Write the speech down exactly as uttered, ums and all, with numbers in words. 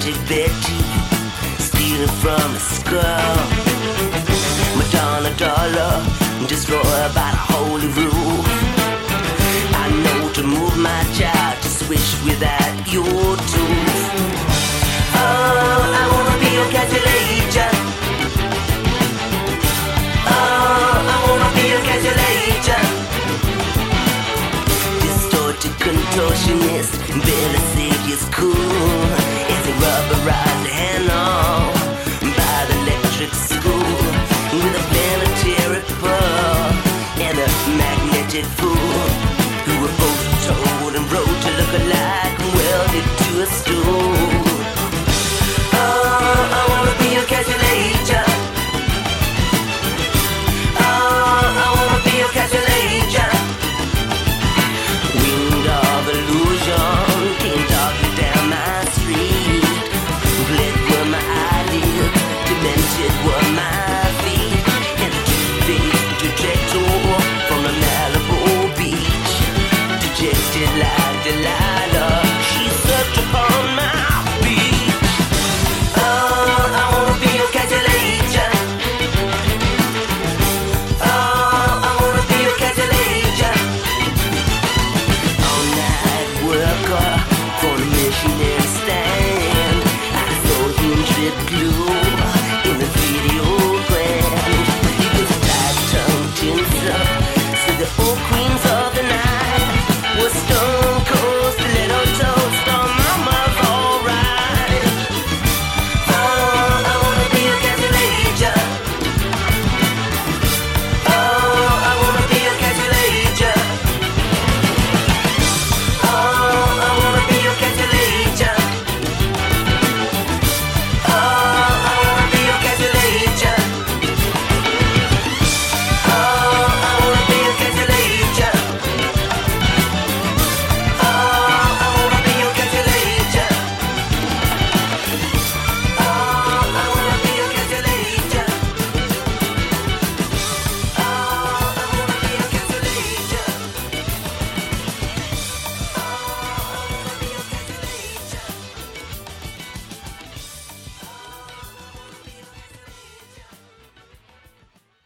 romantic Betty, stealing from a skull. Madonna dollar, destroyer by the holy rule. I know to move my child to switch without your tools. Oh, I wanna be your calculator. Oh, I wanna be your calculator. Distorted contortionist, barely said it's cool. It's a rubberized handle by the electric school, with a planetary pearl and a magnetic fool, who were both told and wrote to look alike and welded to a stool. Oh, I wanna be your calculator. Oh, I wanna be your calculator. Wind of illusion came darkly down my street. Bled were my eyelids, demented were my feet, and a two-faced trajector from the Malibu beach. Dejected like Delilah, she sucked upon my beach. Oh, I wanna be your calculator. Oh, I wanna be your calculator. All-night worker for the missionary.